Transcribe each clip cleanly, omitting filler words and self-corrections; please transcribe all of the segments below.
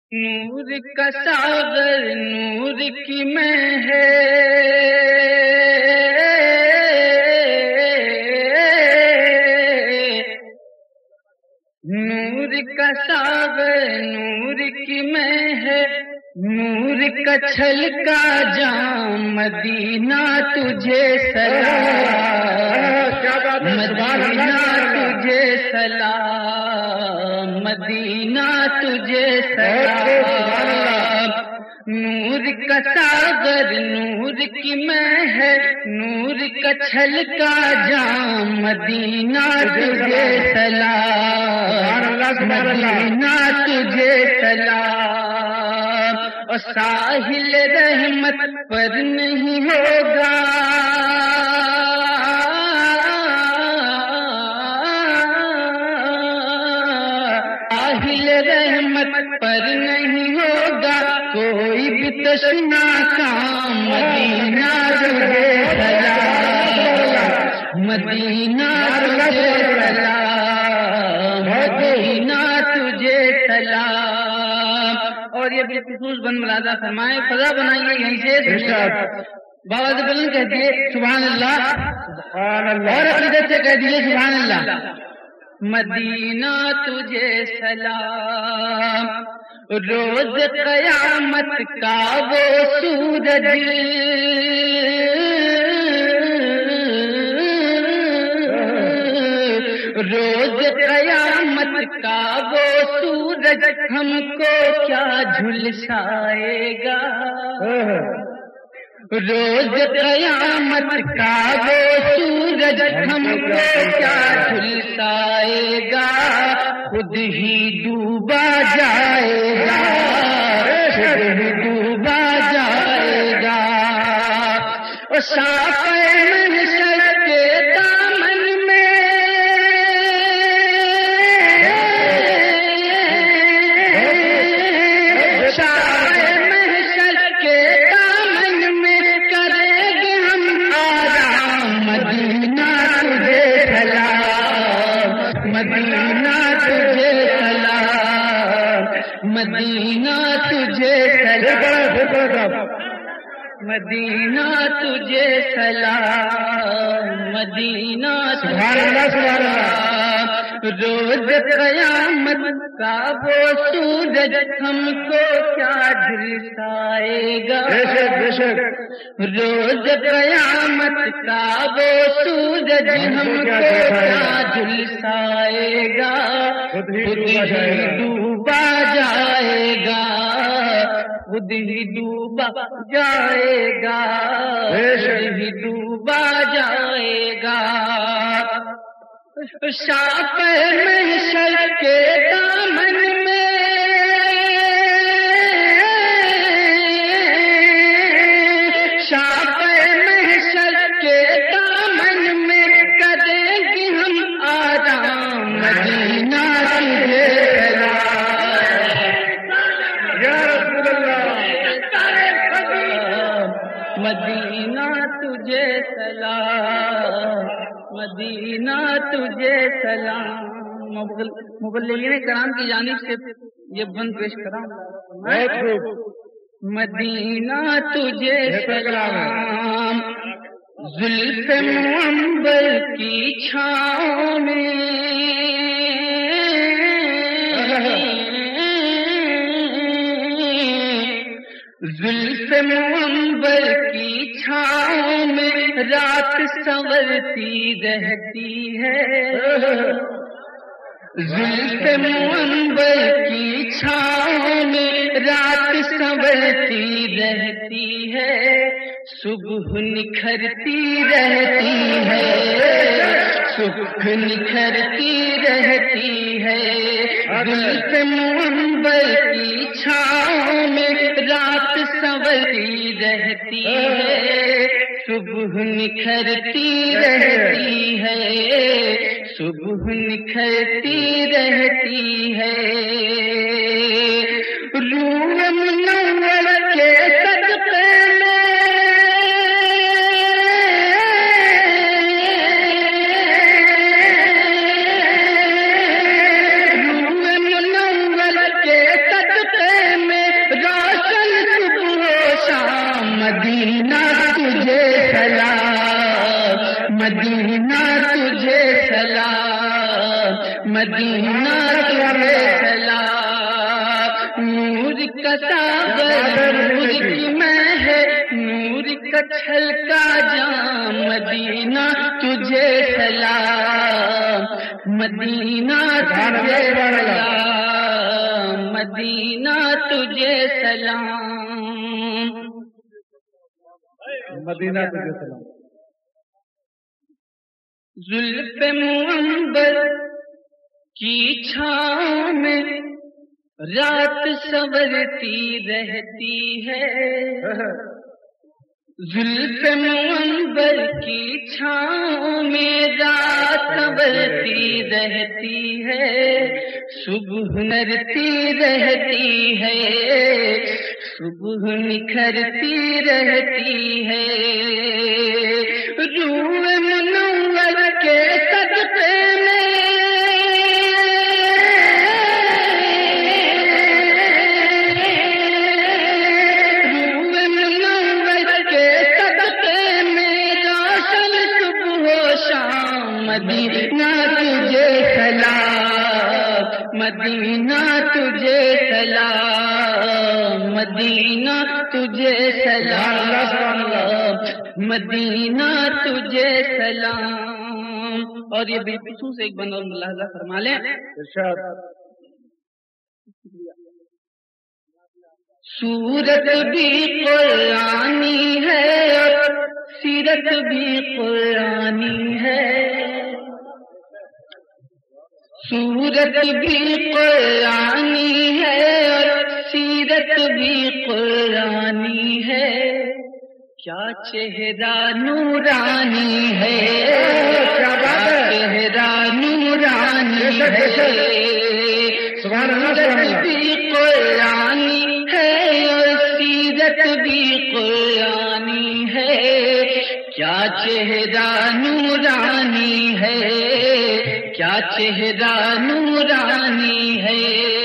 نور کا ساغر نور کی میں ہے، نور کا ساغر نور کی میں ہے، نور کا چھلکا جام مدینہ تجھے سلام، مدینہ تجھے سلام، مدینہ تجھے سلام۔ نور کا ساغر نور کی میں ہے، نور کا چھلکا جام مدینہ تجھے سلام، مدینہ تجھے سلام۔ اور ساحل رحمت پر نہیں ہوگا، ساحل رحمت پر نہیں ہوگا کوئی بھی تشنا کام، مدینہ تجھے سلام، مدینہ تجھے سلام، مدینہ تجھے سلام۔ اور یہ بھی خصوص بن ملازہ فرمائے، فضا بنائیے یہیں سے بابا سے بلند کہہ دیے سبحان اللہ، اور عقیدت سے کہہ دیے سبحان اللہ۔ مدینہ تجھے سلام، روز قیامت کا وہ سورج، روز قیامت کا وہ سورج ہم کو کیا جھلسائے گا، روز قیامت کا وہ سورج ہم کو کیا جھلسائے گا، خود ہی ڈوبا جائے گا، خود ہی ڈوبا جائے گا۔ اور ساقے محشر کے دامن میں، ساقے محشر کے دامن میں کریں گے ہم آرام، مدینہ تجھے سلام، مدینہ تجھے سلام، مدینہ تجھے سلام، مدینہ تجھے سلام، مدینہ تجھے سلام۔ روز قیامت کا وہ سورج ہم کو کیا جھلسائے گا، روز قیامت کا وہ سورج ہم کو کیا جھلسائے گا، خود ہی ڈوبا جائے گا، خود ہی ڈوبا جائے گا، خود ہی ڈوبا جائے گا۔ شاپ محشر کے دامن میں، شاپ محشر کے دامن میں کریں گے ہم آرام، مدینہ تجھے سلام، یا رسول اللہ، مدینہ تجھے سلام، مدینہ تجھے سلام۔ مبلغین کرام کی جانب سے یہ بند پیش کرا، مدینہ تجھے سلام، زلف منبر کی چھاؤں میں، زلف منبر کی چھاؤں میں رات سنورتی رہتی ہے، زلف منبر کی چھاؤں میں رات سنورتی رہتی ہے، صبح نکھرتی رہتی ہے، صبح نکھرتی رہتی ہے، زلف منبر کی چھاؤں میں رات سنورتی رہتی ہے، صبح نکھرتی رہتی ہے، صبح نکھرتی رہتی ہے۔ روح منور کے صدقے میں، روح منور کے صدقے مدینہ تجھے سلام، نور کا ساغر نور کی میں ہے، نور کا چھلکا جام، مدینہ تجھے سلام، مدینہ تجھے سلام، مدینہ تجھے سلام، مدینہ تجھے سلام۔ زلف معنبر کی چھاؤں میں رات سنورتی رہتی ہے، زلف معنبر کی چھاؤں میں رات سنورتی رہتی ہے، صبح نرتی رہتی ہے، صبح نکھرتی رہتی ہے، روح منور کے صدقے میں روح منور کے صدقے میں روشن صبح و شام، مدینہ تجھے سلام، مدینہ تجھے سلام، مدینہ تجھے سلام، مدینہ تجھے سلام۔ اور یہ بالخصوص ایک بند اور ملاحظہ فرما لیں، سورت بھی قرآنی ہے اور سیرت بھی قرآنی ہے، سورت بھی قرآنی ہے اور سیرت بھی قرآنی ہے، کیا چہرہ نورانی ہے، کیا چہرہ نورانی ہے، سورت بھی قرآنی ہے اور سیرت بھی قرآنی ہے، کیا چہرہ نورانی ہے، کیا چہرہ نورانی ہے،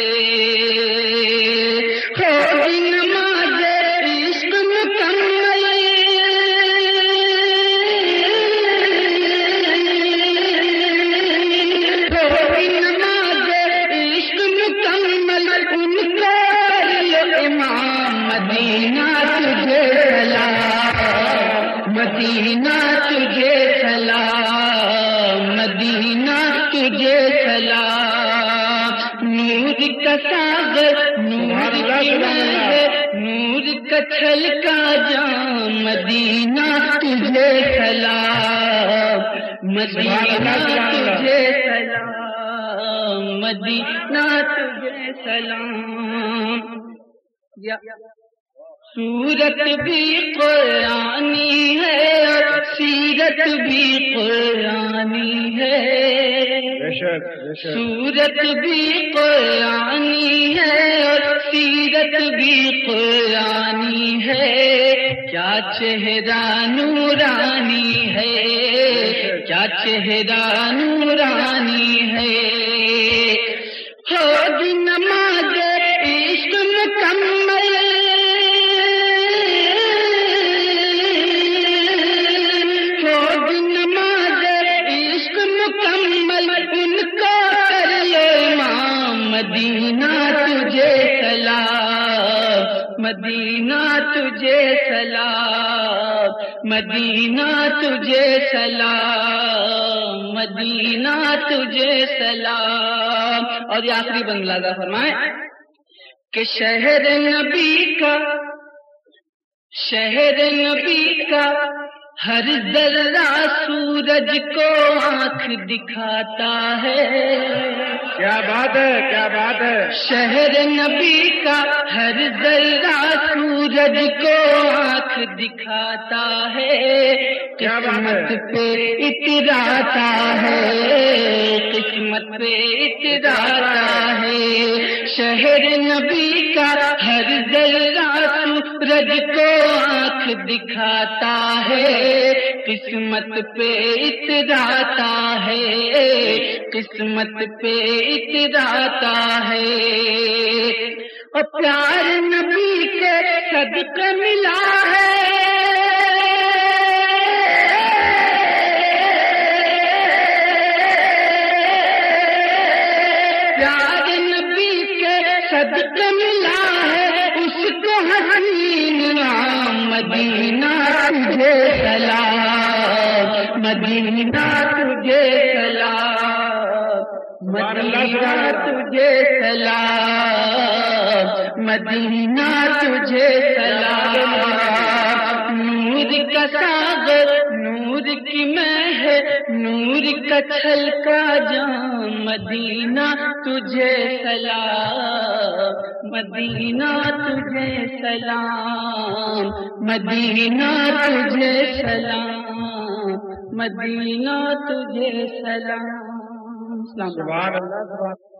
مدینہ تجھے سلام، مدینہ تجھے سلام، نور کا ساغر نور کی میں ہے، نور کا چھلکا جام، مدینہ تجھے سلام، مدینہ تجھے سلام، مدینہ تجھے سلام۔ سورت بھی قرآنی ہے اور سیرت بھی قرآنی ہے، سورت بھی قرآنی ہے اور سیرت بھی قرآنی ہے، کیا چہرہ نورانی ہے، کیا چہرہ نورانی ہے، ہوگی نماز عشق مکمل، مدینہ تجھے سلام، مدینہ تجھے سلام، مدینہ تجھے سلام، مدینہ تجھے سلام۔ اور یہ آخری بند ملاحظہ فرمائیں کہ شہر نبی کا ہر ذرہ سورج کو آنکھ دکھاتا ہے، کیا بات ہے، کیا بات ہے، شہر نبی کا ہر ذرہ سورج کو آنکھ دکھاتا ہے، قسمت پہ اتراتا ہے، قسمت پہ اتراتا ہے، شہر نبی کا ہر ذرہ سورج کو آنکھ دکھاتا ہے، قسمت پہ اتراتا ہے، قسمت پہ اتراتا ہے، اور پیار نبی کے صدقے ملا ہے، پیارے نبی کے صدقے ملا ہے اس کو حسین مدینہ تجھے سلام، مدینہ تجھے سلام، مدینہ تجھے سلام، مدینہ تجھے سلام، نور کا ساغر نور کی مہر نور کا چھلکا جام، مدینہ تجھے سلام، مدینہ تجھے سلام، مدینہ تجھے سلام، مدینہ تجھے سلام۔ سبحان اللہ، سبحان